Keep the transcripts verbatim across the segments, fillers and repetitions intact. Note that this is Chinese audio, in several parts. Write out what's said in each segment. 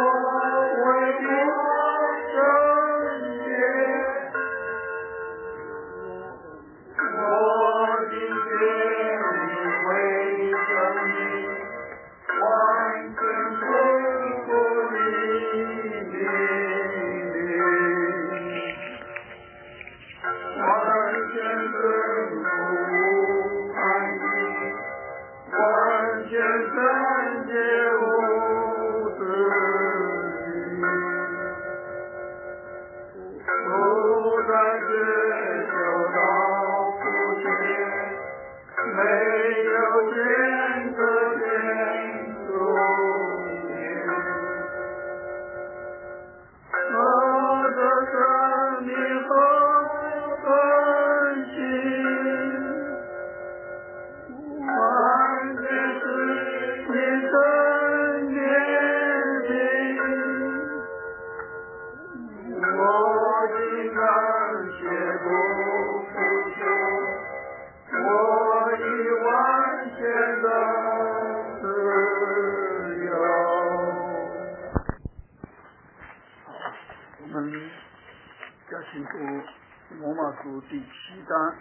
第七章，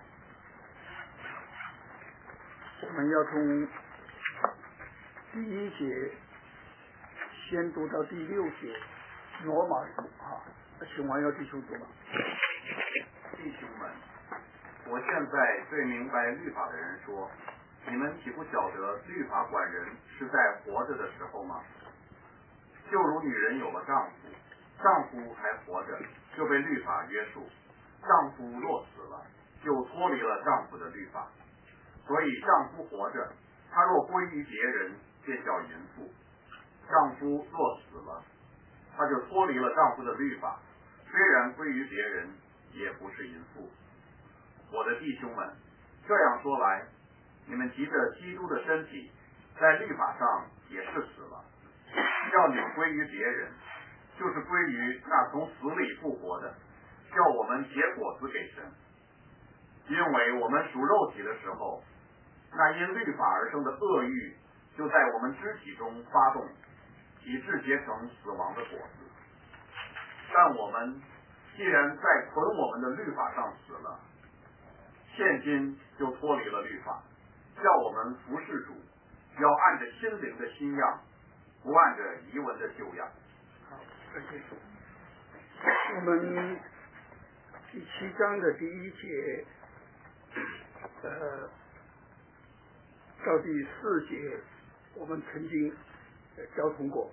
我们要从第一节先读到第六节，罗马书啊，请王耀弟兄读吧。 弟兄们，我现在对明白律法的人说，你们岂不晓得律法管人是在活着的时候吗？就如女人有了丈夫，丈夫还活着，就被律法约束。丈夫若死了，就脱离了丈夫的律法，所以丈夫活着，他若归于别人，便叫淫妇；丈夫若死了，他就脱离了丈夫的律法，虽然归于别人，也不是淫妇。我的弟兄们，这样说来，你们急着基督的身体，在律法上也是死了，叫你们归于别人，就是归于那从死里复活的，叫我们结果子给神。因为我们属肉体的时候，那因律法而生的恶欲就在我们肢体中发动，以致结成死亡的果子。但我们既然在捆我们的律法上死了，现今就脱离了律法，叫我们服侍主，要按着心灵的新样，不按着遗文的旧样。 好，谢谢。我们第七章的第一节，呃，到第四节，我们曾经交通过。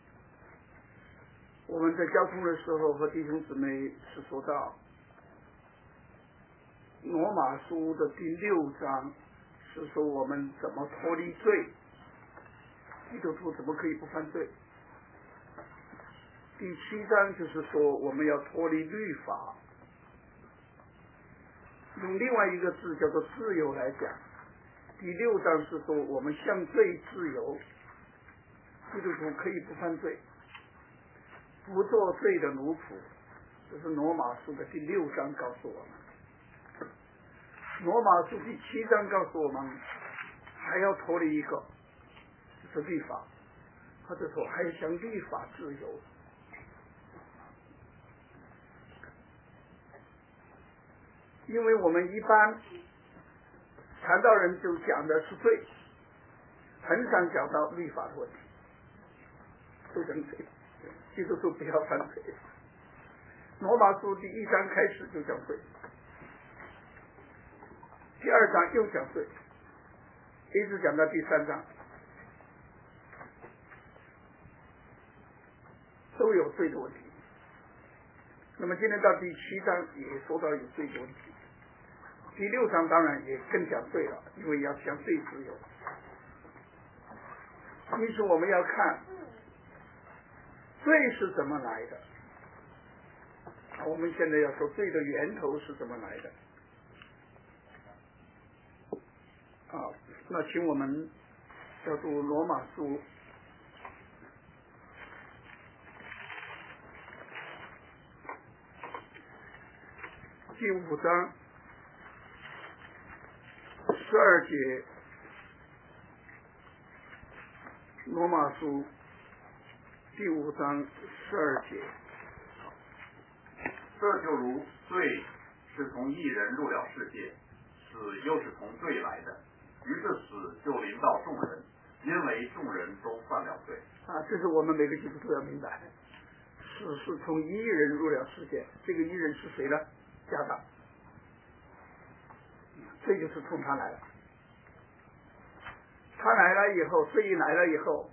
我们在交通的时候，和弟兄姊妹是说到罗马书的第六章，是说我们怎么脱离罪，基督徒怎么可以不犯罪。第七章就是说我们要脱离律法，用另外一个字叫做自由来讲。第六章是说我们向罪自由，基督徒可以不犯罪，不做罪的奴仆。这是罗马书的第六章告诉我们。罗马书第七章告诉我们还要脱离一个，就是律法，或者说还要向律法自由。因为我们一般传道人就讲的是罪，很少讲到律法的问题，都讲罪，基督徒不要犯罪。罗马书第一章开始就讲罪，第二章又讲罪，一直讲到第三章，都有罪的问题。那么今天到第七章也说到有罪的问题，第六章当然也更讲罪了，因为要向罪自由。因此我们要看罪是怎么来的，我们现在要说罪的源头是怎么来的。啊，那请我们要读罗马书第五章十二节，罗马书第第五章十二节。 这就如罪是从一人入了世界，死又是从罪来的，于是死就临到众人，因为众人都犯了罪。 啊，这是我们每个基督徒要明白的。死是从一人入了世界，这个一人是谁呢？亚当。这就是从他来了。他来了以后，罪一来了以后，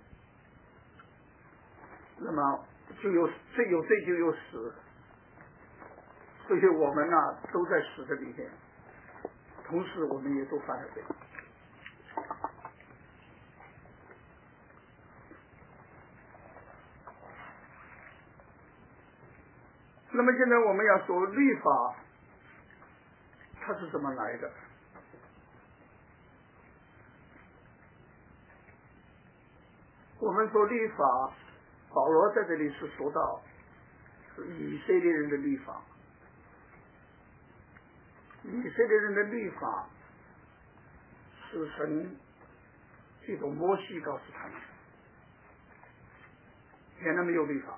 那么就有罪，有罪就有死。所以我们呢、啊、都在死的里面，同时我们也都犯了罪。那么现在我们要说律法，它是怎么来的？我们说律法，保罗在这里是说到是以色列人的律法。以色列人的律法是神这种摩西告诉他们，原来没有律法。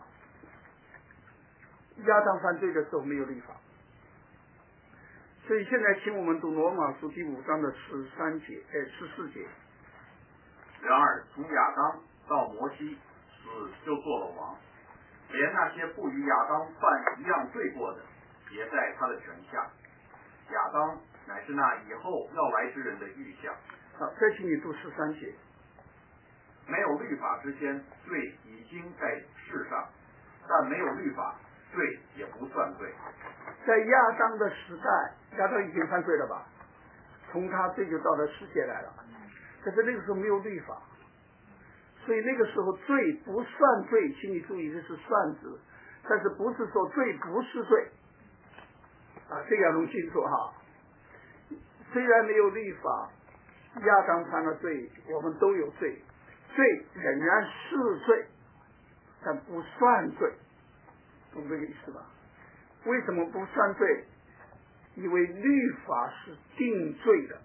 亚当犯罪的时候没有律法，所以现在请我们读罗马书第五章的十三节，哎，十四节。 然而从亚当到摩西，死就做了王，连那些不与亚当犯一样罪过的，也在他的权下。亚当乃是那以后要来之人的预象。 好，再请你读十三节。 没有律法之前，罪已经在世上，但没有律法，罪也不算罪。 在亚当的时代，亚当已经犯罪了吧？从他罪就到了世界来了，可是那个时候没有律法，所以那个时候罪不算罪，请你注意，这是算字，但是不是说罪不是罪啊，这个要弄清楚哈。虽然没有律法，亚当犯了罪，我们都有罪，罪仍然是罪，但不算罪，懂这个意思吧？为什么不算罪？因为律法是定罪的，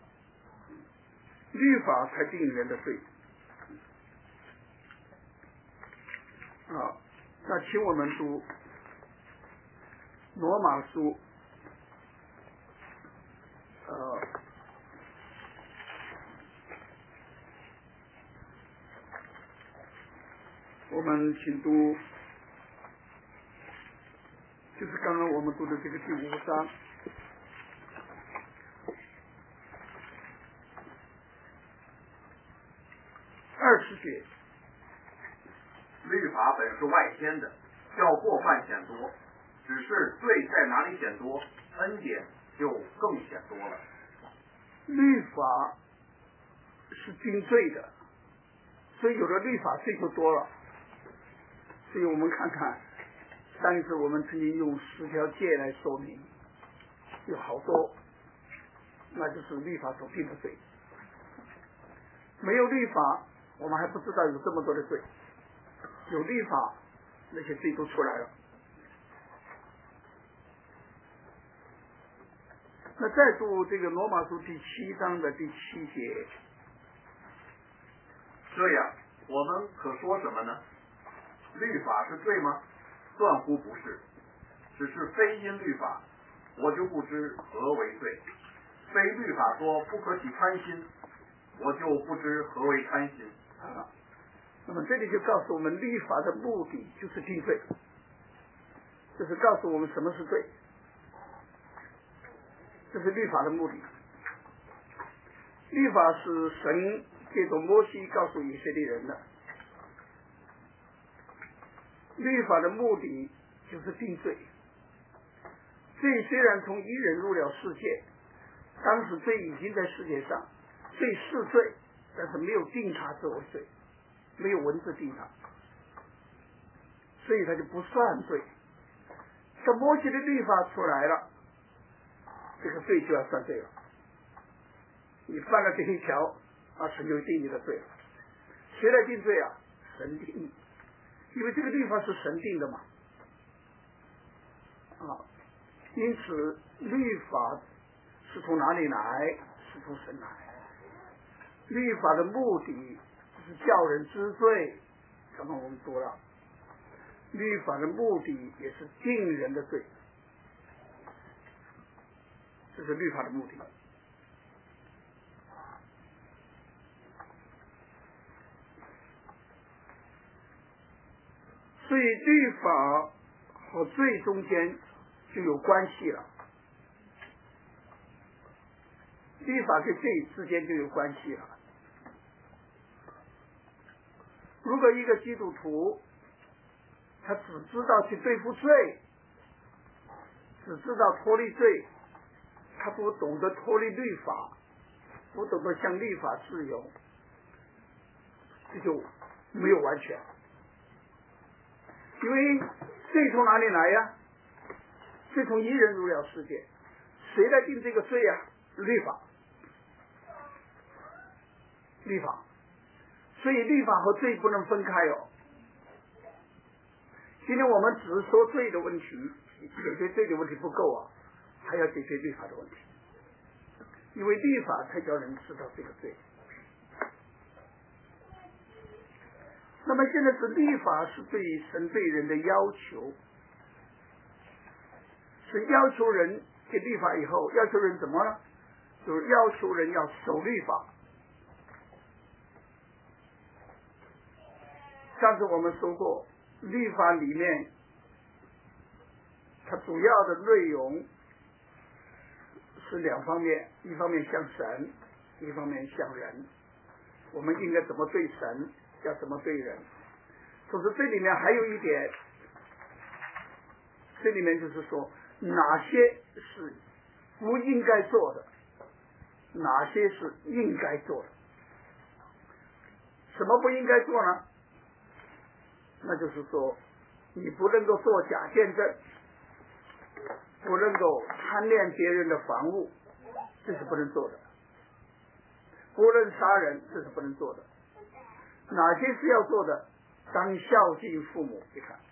律法才定人的罪。啊，那请我们读罗马书，呃，我们请读，就是刚刚我们读的这个第五章。二十节， 律法本是外先的，叫过犯显多，只是罪在哪里显多，恩典就更显多了。 律法是定罪的，所以有了律法罪就多了。所以我们看看，上一次我们曾经用十条诫来说明，有好多，那就是律法所定的罪。没有律法，我们还不知道有这么多的罪。有律法，那些罪都出来了。那再读这个罗马书第七章的第七节， 这样我们可说什么呢？律法是罪吗？断乎不是，只是非因律法，我就不知何为罪；非律法说不可起贪心，我就不知何为贪心。 啊，那么这里就告诉我们，律法的目的就是定罪，就是告诉我们什么是罪，这是律法的目的。律法是神借着摩西告诉以色列人的，律法的目的就是定罪。罪虽然从一人入了世界，当时罪已经在世界上，罪是罪，但是没有定他作为罪，没有文字定他，所以他就不算罪。这摩西的律法出来了，这个罪就要算罪了。你犯了这一条，啊，神就定你的罪了。谁来定罪啊？神定，因为这个律法是神定的嘛。啊，因此律法是从哪里来？是从神来。律法的目的就是叫人知罪，刚刚我们读了， 律法的目的也是定人的罪，这是律法的目的。所以律法和罪中间就有关系了，律法跟罪之间就有关系了。如果一个基督徒他只知道去对付罪，只知道脱离罪，他不懂得脱离律法，不懂得向律法自由，这就没有完全。因为罪从哪里来呀？罪从一人入了世界，谁来定这个罪呀？律法，律法。所以律法和罪不能分开哦。今天我们只是说罪的问题，解决罪的问题不够啊，还要解决律法的问题，因为律法才叫人知道这个罪。那么现在是律法是对神对人的要求，是要求人给律法以后，要求人怎么呢？就是要求人要守律法。上次我们说过，律法里面它主要的内容是两方面，一方面向神，一方面向人。我们应该怎么对神，要怎么对人。可是这里面还有一点，这里面就是说哪些是不应该做的，哪些是应该做的。什么不应该做呢？那就是说你不能够做假见证，不能够贪恋别人的房屋，这是不能做的。不能杀人，这是不能做的。哪些是要做的？当孝敬父母。你看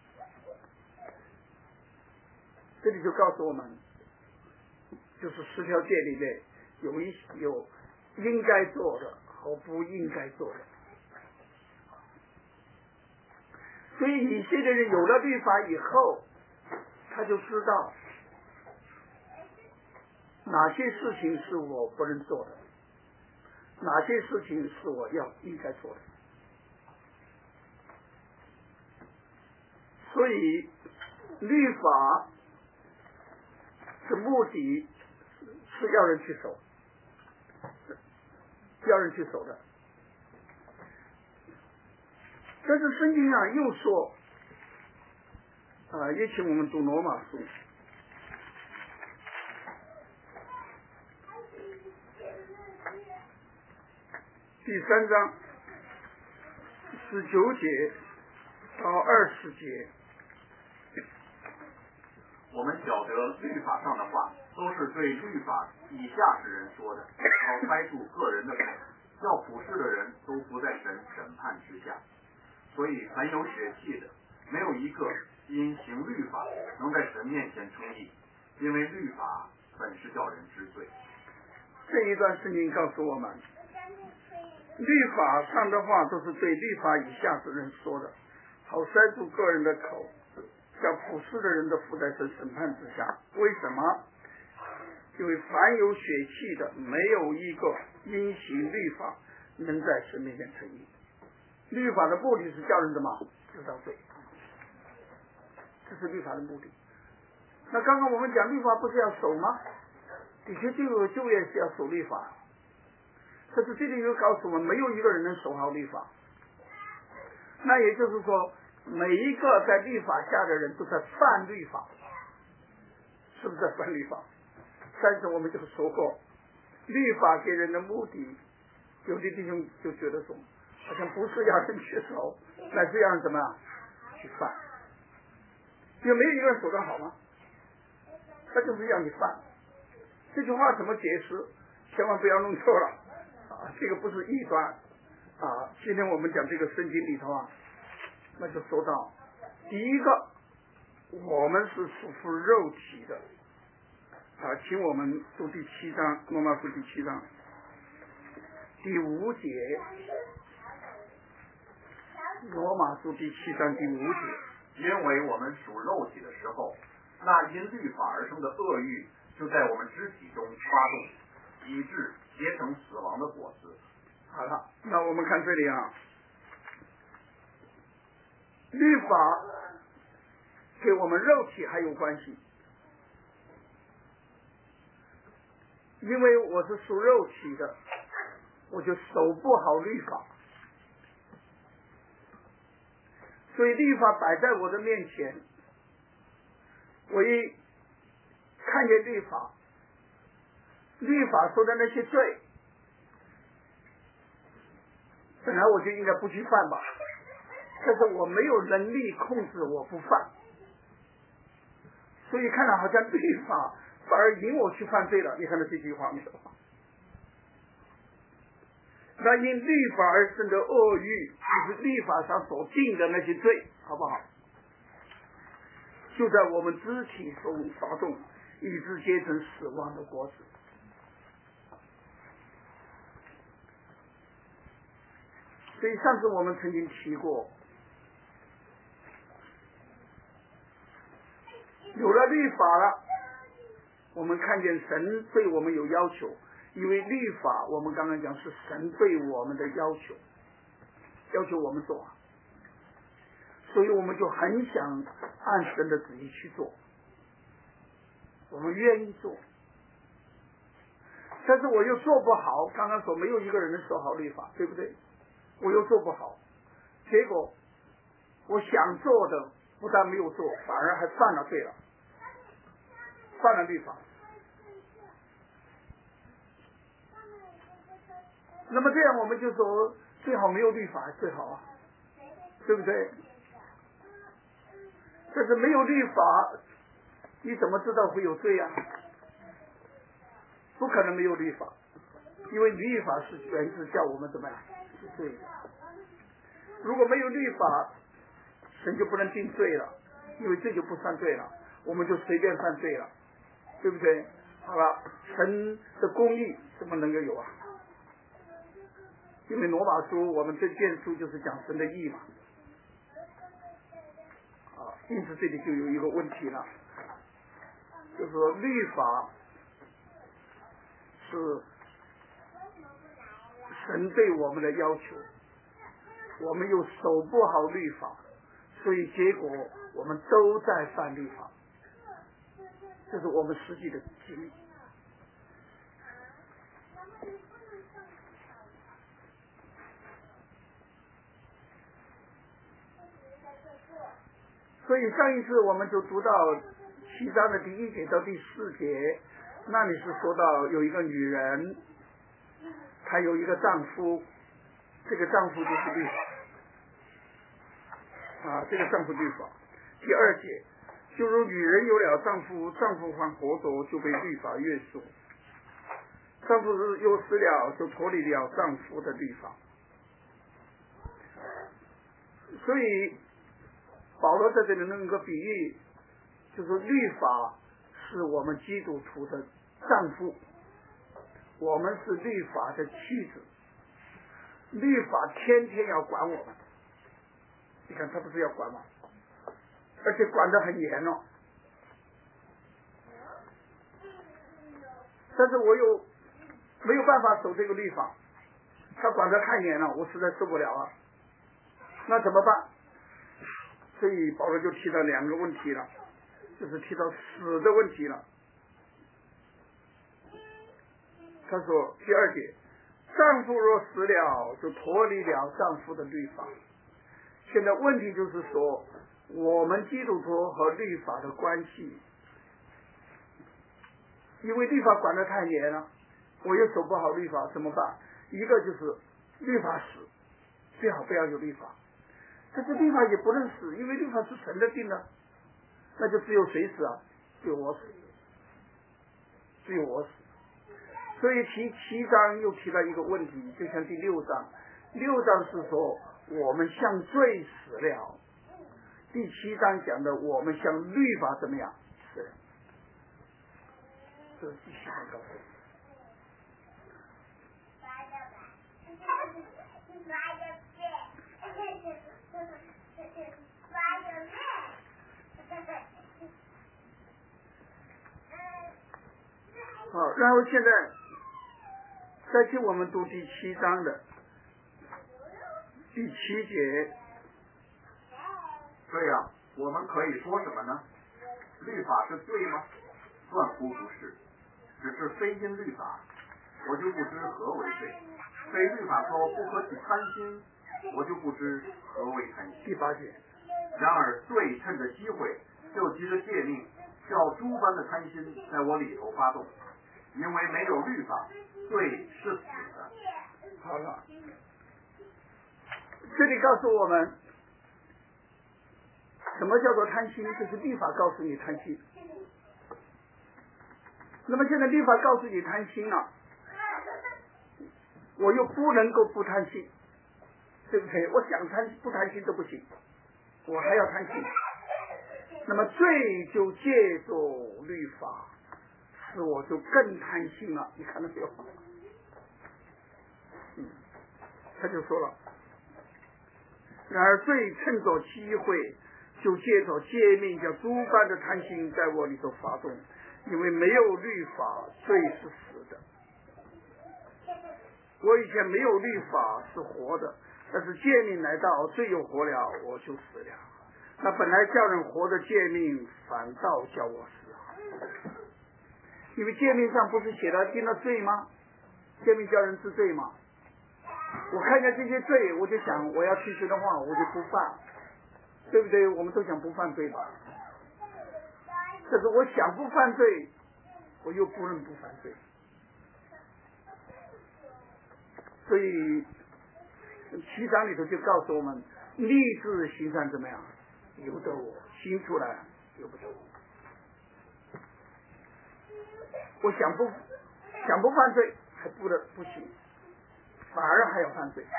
这里就告诉我们，就是十条诫里面有一有应该做的和不应该做的。所以以色列人有了律法以后，他就知道哪些事情是我不能做的，哪些事情是我要应该做的。所以律法的目的是要人去守，要人去守的。但是圣经上又说，啊，也请我们读罗马书第三章十九节到二十节。 我们晓得律法上的话都是对律法以下之人说的，好塞住个人的口，叫普世的人都不在神审判之下。所以凡有血气的，没有一个因行律法能在神面前称义，因为律法本是叫人知罪。 这一段圣经告诉我们，律法上的话都是对律法以下之人说的，好塞住个人的口，叫普世的人都伏在神审判之下。为什么？因为凡有血气的，没有一个因行律法能在神面前称义。律法的目的是叫人怎么知道罪，这是律法的目的。那刚刚我们讲律法不是要守吗？的确就有就业是要守律法，可是这里又告诉我们，没有一个人能守好律法。那也就是说，每一个在律法下的人都在犯律法，是不是在犯律法？但是我们就说过，律法给人的目的，有的弟兄就觉得说，好像不是要人去守，乃是要人怎么样去犯。有没有一个人守得好吗？他就是要你犯。这句话怎么解释？千万不要弄错了啊！这个不是异端啊！今天我们讲这个圣经里头啊，那就说到第一个，我们是属乎肉体的啊，请我们读第七章，罗马书第七章第五节，罗马书第七章第五节， 因为我们属肉体的时候，那因律法而生的恶欲就在我们肢体中发动，以致结成死亡的果子。 好了，那我们看这里啊，律法跟我们肉体还有关系，因为我是属肉体的，我就守不好律法，所以律法摆在我的面前，我一看见律法，律法说的那些罪，本来我就应该不去犯吧，但是我没有能力控制我不犯，所以看到好像律法反而引我去犯罪了。你看到这句话没有？那因律法而生的恶欲，就是律法上所定的那些罪，好不好？就在我们肢体中发动，以致结成死亡的果子。所以上次我们曾经提过，有了律法了，我们看见神对我们有要求，因为律法我们刚刚讲是神对我们的要求，要求我们做，所以我们就很想按神的旨意去做，我们愿意做，但是我又做不好。刚刚说没有一个人能守好律法，对不对？我又做不好，结果我想做的不但没有做，反而还犯了罪了，犯了律法。那么这样我们就说最好没有律法最好啊，对不对？但是没有律法，你怎么知道会有罪啊？不可能没有律法，因为律法是源自叫我们怎么样是罪的。如果没有律法，神就不能定罪了，因为罪就不算罪了，我们就随便犯罪了，对不对？好了，神的公义怎么能够有啊？因为罗马书我们这卷书就是讲神的义嘛，啊，因此这里就有一个问题了，就是说律法是神对我们的要求，我们又守不好律法，所以结果我们都在犯律法，这是我们实际的经历。所以上一次我们就读到七章的第一节到第四节，那里是说到有一个女人，她有一个丈夫，这个丈夫就是律法啊，这个丈夫律法。第二节，就如女人有了丈夫，丈夫还活着，就被律法约束；丈夫又死了，就脱离了丈夫的律法。所以保罗在这里弄个比喻，就是律法是我们基督徒的丈夫，我们是律法的妻子，律法天天要管我们。你看他不是要管吗？而且管得很严哦。但是我又没有办法守这个律法，他管得太严了，我实在受不了啊。那怎么办？所以保罗就提到两个问题了，就是提到死的问题了。他说第二节，丈夫若死了，就脱离了丈夫的律法。现在问题就是说，我们基督徒和律法的关系，因为律法管得太严了，我又守不好律法，怎么办？一个就是律法死，最好不要有律法。但是律法也不能死，因为律法是神的定的，那就只有谁死啊？只有我死，只有我死。所以提七章又提到一个问题，就像第六章，六章是说我们向罪死了，第七章讲的我们向律法怎么样死了，这是第七章告诉我们。 好，然后现在再请我们读第七章的第七节。 这样我们可以说什么呢？律法是罪吗？断乎不是，只是非因律法，我就不知何为罪；非律法说不可起贪心，我就不知何为贪心。 第八节。 然而罪趁着机会，就急着诫命，叫诸般的贪心在我里头发动，因为没有律法，罪是死的。 好了，这里告诉我们，什么叫做贪心？就是律法告诉你贪心。那么现在律法告诉你贪心了，我又不能够不贪心，对不对？我想贪不贪心都不行，我还要贪心。那么罪就借助律法，使我就更贪心了。你看到没有？嗯，他就说了，然而罪趁着机会，就借着诫命，叫诸般的贪心在我里头发动，因为没有律法，罪是死的。我以前没有律法是活的，但是诫命来到，罪又活了，我就死了。那本来叫人活的诫命，反倒叫我死。因为诫命上不是写了定了罪吗？诫命叫人治罪吗？我看见这些罪，我就想我要去世的话，我就不犯，对不对？我们都想不犯罪吧。但是我想不犯罪，我又不能不犯罪。所以七章里头就告诉我们，立志行善怎么样？由得我，行出来由不得我。我想不想不犯罪，还不得不行，反而还要犯罪。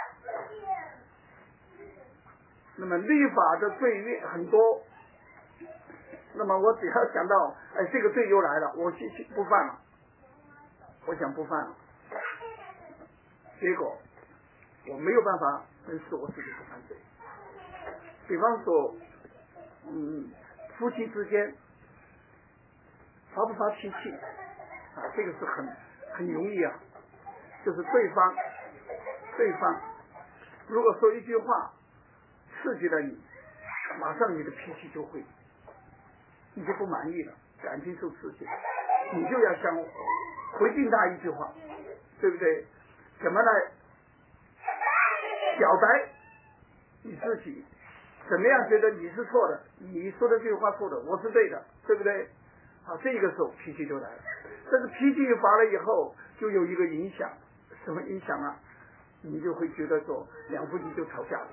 那么律法的罪孽很多，那么我只要想到，哎，这个罪又来了，我去去不犯了，我想不犯了，结果我没有办法能使我自己不犯罪。比方说，嗯，夫妻之间发不发脾气啊？这个是很很容易啊，就是对方对方如果说一句话刺激了你，马上你的脾气就会，你就不满意了，感情受刺激，你就要想回敬他一句话，对不对？怎么来表白你自己？怎么样觉得你是错的？你说的这句话错的，我是对的，对不对？好，这个时候脾气就来了。但是脾气发了以后，就有一个影响，什么影响啊？你就会觉得说，两夫妻就吵架了。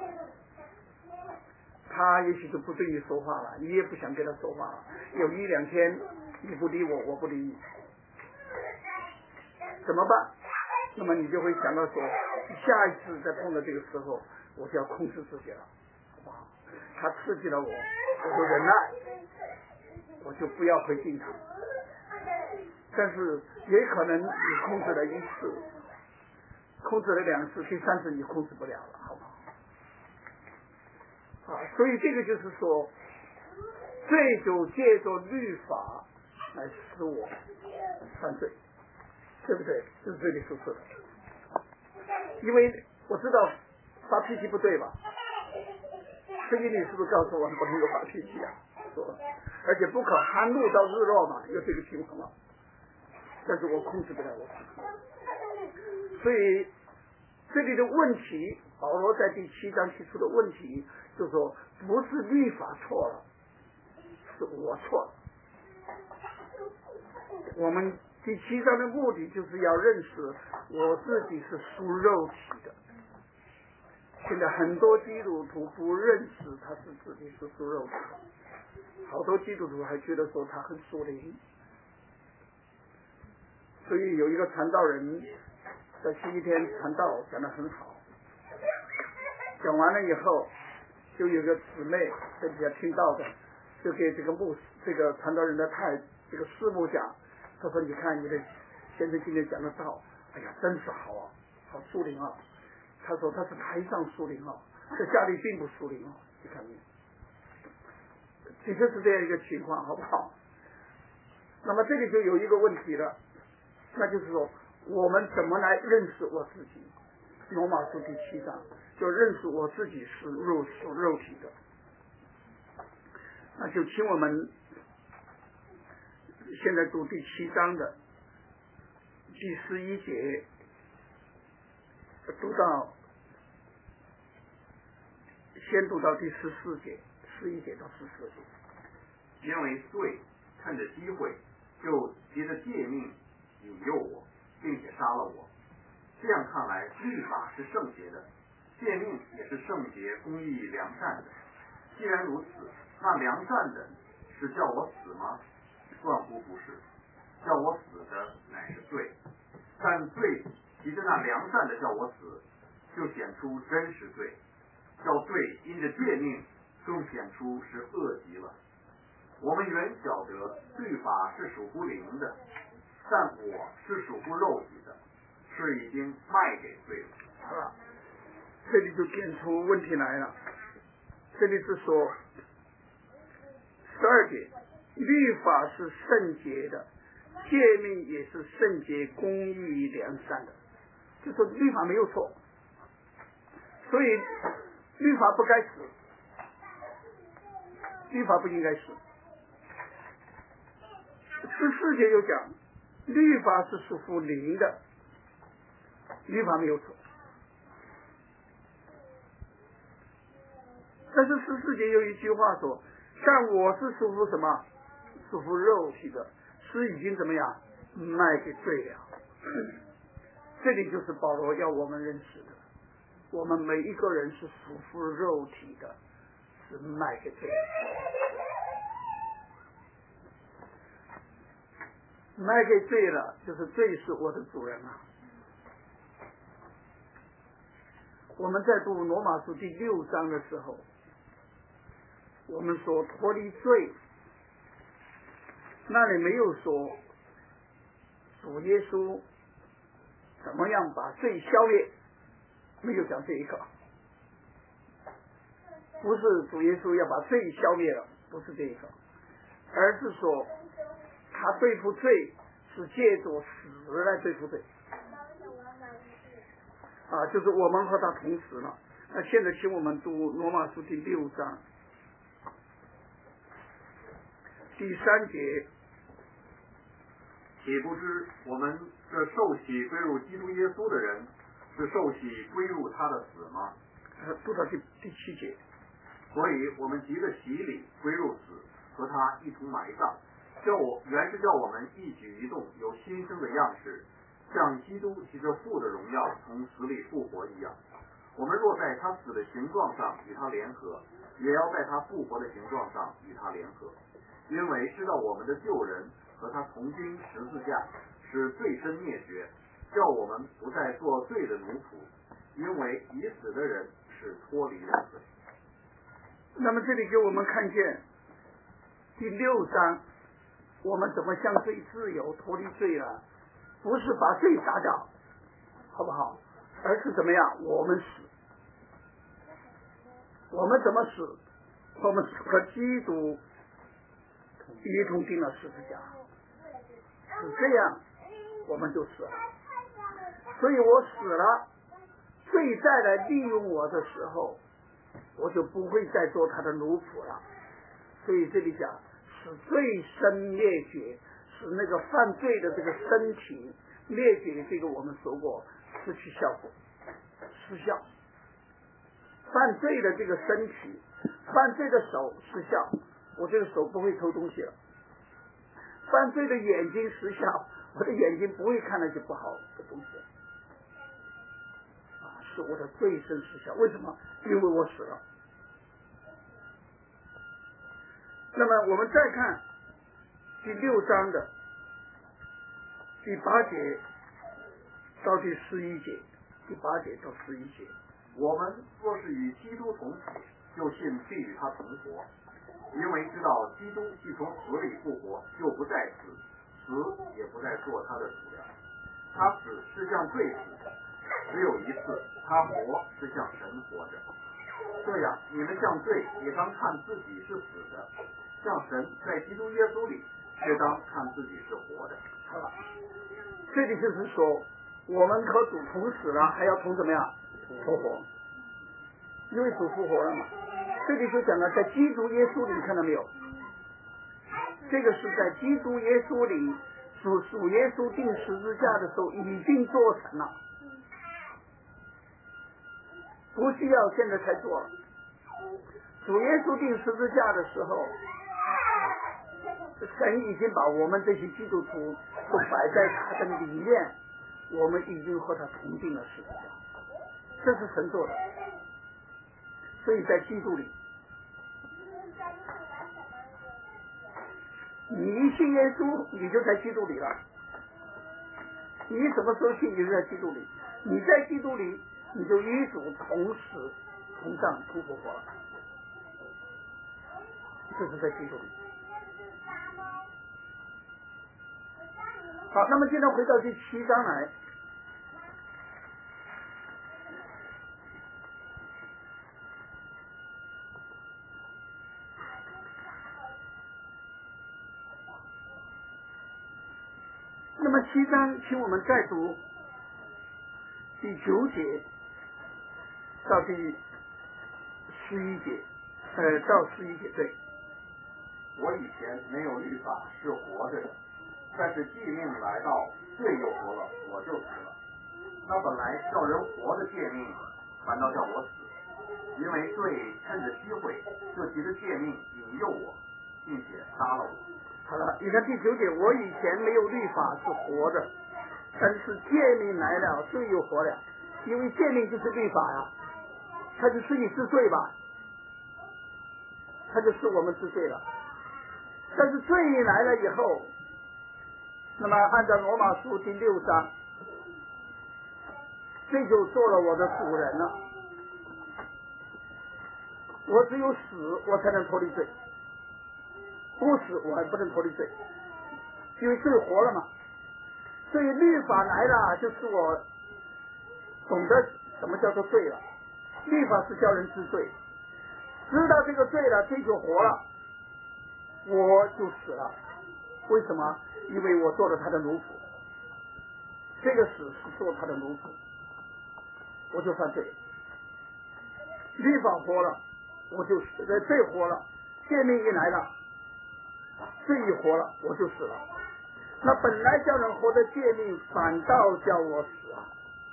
他也许就不对你说话了，你也不想跟他说话了。有一两天你不理我，我不理你，怎么办？那么你就会想到说，下一次再碰到这个时候，我就要控制自己了。哇，他刺激了我，我就忍耐，我就不要回敬他。但是也可能你控制了一次，控制了两次，第三次你控制不了了，好不好？啊，所以这个就是说，罪就借着律法来使我犯罪，对不对？这是这里所说的。因为我知道发脾气不对吧？圣经里是不是告诉我不能够发脾气啊？说，而且不可含怒到日落嘛，有这个情况嘛。但是我控制不了我自己。所以这里的问题，保罗在第七章提出的问题，就是说不是律法错了，是我错了。我们第七章的目的就是要认识我自己是属肉体的。现在很多基督徒不认识他是自己是属肉体的，好多基督徒还觉得说他很属灵。所以有一个传道人在星期天传道讲得很好，讲完了以后，就有个姊妹在底下听到的，就给这个牧师这个传道人的太这个师母讲，他说你看你的先生今天讲的道，哎呀真是好啊，好属灵啊。他说他是台上属灵啊，在家里并不属灵啊，你看没有？的确是这样一个情况，好不好？那么这里就有一个问题了， 那就是说，我们怎么来认识我自己？罗马书第七章就认识我自己是肉属肉体的。那就请我们现在读第七章的第十一节，读到先读到第十四节，十一节到十四节。 因为罪趁着机会，就藉着诫命引诱我，并且杀了我。这样看来，律法是圣洁的，诫命也是圣洁、公义、良善的。既然如此，那良善的是叫我死吗？断乎不是，叫我死的乃是罪。但罪藉着那良善的叫我死，就显出真实罪；叫罪因着诫命，更显出是恶极了。我们原晓得律法是属乎灵的，但我是属乎肉体的，是已经卖给罪了。 好了，这里就点出问题来了。这里是说十二节，律法是圣洁的，诫命也是圣洁、公义、良善的，就说律法没有错，所以律法不该死，律法不应该死。十四节又讲，律法是属乎灵的，律法没有错。但是十四节有一句话说，但我是属乎什么？属乎肉体的，是已经怎么样卖给罪了。这里就是保罗要我们认识的，我们每一个人是属乎肉体的，是卖给罪了。卖给罪了，就是罪是我的主人啊。我们在读罗马书第六章的时候，我们说脱离罪，那里没有说主耶稣怎么样把罪消灭，没有讲这一个，不是主耶稣要把罪消灭了，不是这一个，而是说他对付罪是借着死来对付罪啊，就是我们和他同死了。那现在请我们读罗马书第六章第三节， 岂不知我们这受洗归入基督耶稣的人，是受洗归入他的死吗？ 呃，读到第第七节。 所以我们藉着洗礼归入死，和他一同埋葬，叫我原是叫我们一举一动有新生的样式，像基督藉着父的荣耀从死里复活一样。我们若在他死的形状上与他联合，也要在他复活的形状上与他联合，因为知道我们的旧人和他同钉十字架，使罪身灭绝，叫我们不再做罪的奴仆，因为已死的人是脱离了罪。 那么这里给我们看见第六章，我们怎么向罪自由脱离罪了？不是把罪杀掉，好不好？而是怎么样？我们死，我们怎么死？我们和基督一同钉了十字架，是这样，我们就死了。所以我死了，罪再来利用我的时候，我就不会再做他的奴仆了。所以这里讲，使罪身灭绝，使那个犯罪的这个身体灭绝，这个我们说过失去效果，失效。犯罪的这个身体，犯罪的手失效，我这个手不会偷东西了。犯罪的眼睛失效，我的眼睛不会看那些不好的东西。啊，是我的罪身失效。为什么？因为我死了。那么我们再看第六章的第八节到第十一节，第八节到十一节。 我们若是与基督同死，就信必与他同活，因为知道基督既从死里复活，就不再死，死也不再做他的主了。他死是向罪死的，只有一次；他活是向神活着。这样，你们向罪也当看自己是死的，向神在基督耶稣里却当看自己是活的。 好了，这这里就是说，我们和主同死了，还要同怎么样复活？因为主复活了嘛。这里就讲了，在基督耶稣里，看到没有？这个是在基督耶稣里，主主耶稣钉十字架的时候已经做成了，不需要现在才做了。主耶稣钉十字架的时候，神已经把我们这些基督徒都摆在他的里面，我们已经和他同定了十字架，这是神做的。所以在基督里，你一信耶稣，你就在基督里了。你什么时候信，你就在基督里。你在基督里，你就与主同死、同葬、同复活了。这是在基督里。好，那么现在回到第七章来。那么七章，请我们再读第九节到第十一节，呃，到十一节。对， 我以前没有律法是活着的，但是诫命来到，罪又活了，我就死了。那本来叫人活的诫命，反倒叫我死，因为罪趁着机会就藉着诫命引诱我，并且杀了我。 好了，你看第九节，我以前没有律法是活的，但是诫命来了，罪又活了。因为诫命就是律法呀，它就使你知罪吧，它就使我们知罪了。但是罪一来了以后，那么按照罗马书第六章，这就做了我的主人了。我只有死，我才能脱离罪。不死我还不能脱离罪，因为罪活了嘛。所以律法来了，就是我懂得什么叫做罪了。律法是叫人知罪，知道这个罪了，罪就活了，我就死了。为什么？因为我做了他的奴仆。这个死是做他的奴仆，我就犯罪。律法活了，我就死；罪活了，诫命一来了，罪一活了，我就死了。那本来叫人活的诫命，反倒叫我死啊！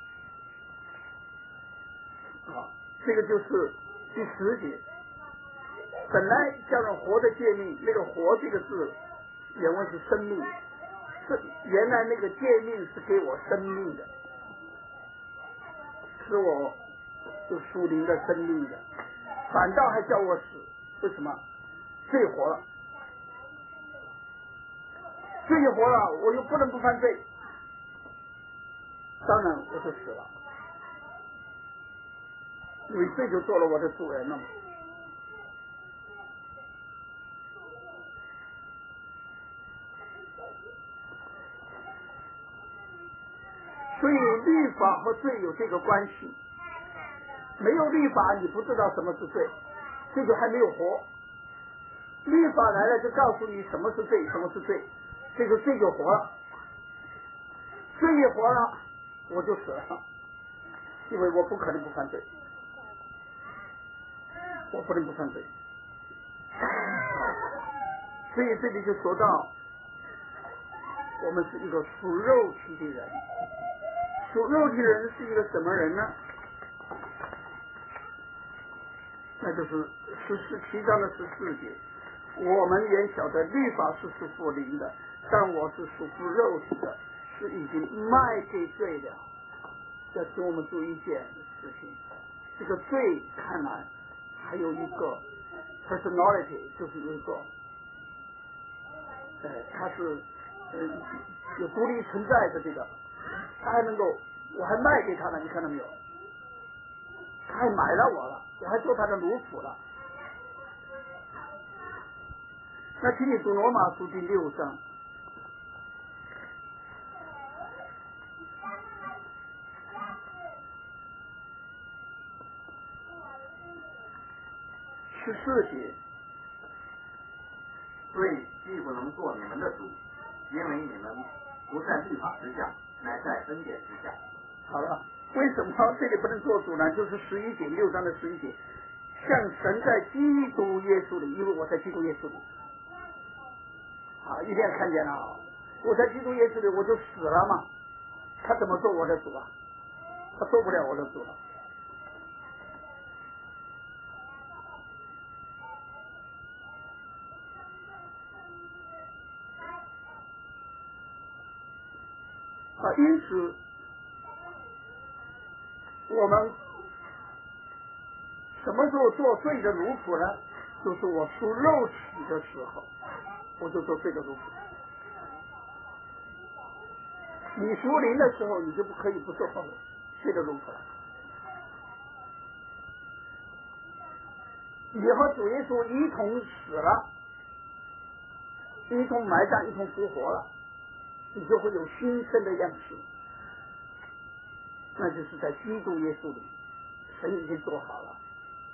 啊，这个就是第十节。本来叫人活的诫命，那个“活”这个字，原文是生命，是原来那个诫命是给我生命的，是我有属灵的生命的，反倒还叫我死。为什么？罪活了。罪一活了，我又不能不犯罪，当然我就死了，因为罪就做了我的主人了嘛。所以律法和罪有这个关系，没有律法你不知道什么是罪，这就还没有活。律法来了就告诉你什么是罪，什么是罪，这个罪就活了。罪也活了，我就死了，因为我不可能不犯罪，我不能不犯罪。所以这里就说到，我们是一个属肉体的人。属肉体的人是一个什么人呢？那就是十四七章的十四节。我们原晓得律法是属乎灵的，但我是属乎肉体的，是已经卖给罪了。要请我们注意一件事情，这个罪看来还有一个 personality， 就是有一个，呃，它是呃有独立存在的这个，他还能够，我还卖给他了，你看到没有？他还买了我了，我还做他的奴仆了。那请你读罗马书第六章。十四节， 罪既不能做你们的主，因为你们不在律法之下，乃在恩典之下。 好了，为什么这里不能做主呢？就是十一节，六章的十一节，像神在基督耶稣里，因为我在基督耶稣里。啊，一定要看见了啊！我在基督耶稣里，我就死了嘛。他怎么做我的主啊？他做不了我的主了。啊，因此我们什么时候做罪的奴仆呢？就是我属肉体的时候，我就做罪的奴仆。你属灵的时候，你就不可以不做罪的奴仆了。你和主耶稣一同死了，一同埋葬，一同复活了，你就会有新生的样式。那就是在基督耶稣里，神已经做好了。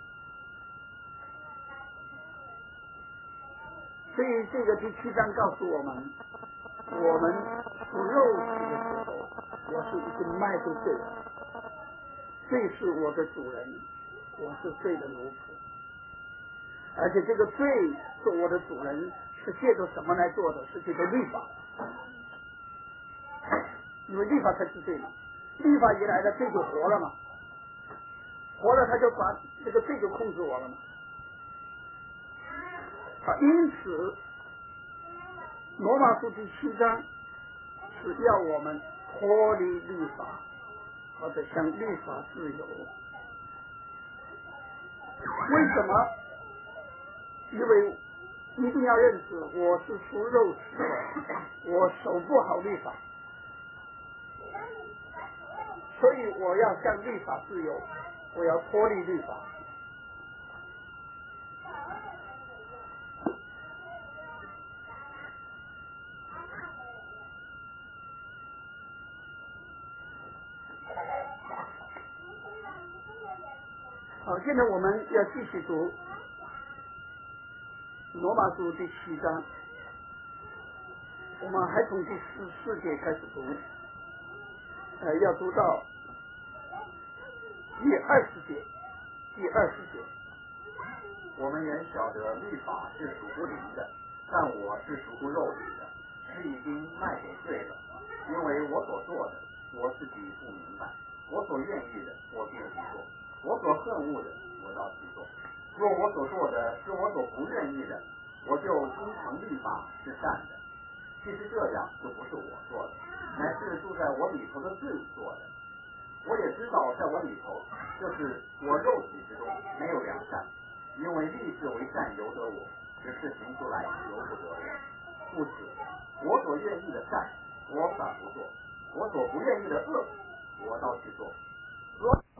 所以这个第七章告诉我们，我们属肉体的时候，我是已经卖给罪了，罪是我的主人，我是罪的奴仆。而且这个罪做我的主人是借着什么来做的？是借着律法，因为律法才是罪嘛。律法一来了，罪就活了嘛，活了他就把这个罪就控制我了嘛。啊，因此罗马书第七章是要我们脱离律法，或者向律法自由。为什么？因为一定要认识我是属肉体的，我守不好律法，所以我要向律法自由，我要脱离律法。好，现在我们要继续读罗马书第七章，我们还从第十四节开始读，呃，要读到第二十节，第二十节。 我们原晓得律法是属乎灵的，但我是属乎肉体的，是已经卖给罪了。因为我所做的，我自己不明白；我所愿意的，我并不做；我所恨恶的，我倒去做。若我所做的是我所不愿意的，我就遵从律法是善的。其实这样就不是我做的，乃是住在我里头的罪做的。我也知道在我里头，就是我肉体之中没有良善，因为立志为善由得我，只是行出来由不得我。故此，我所愿意的善，我反不做；我所不愿意的恶，我倒去做。所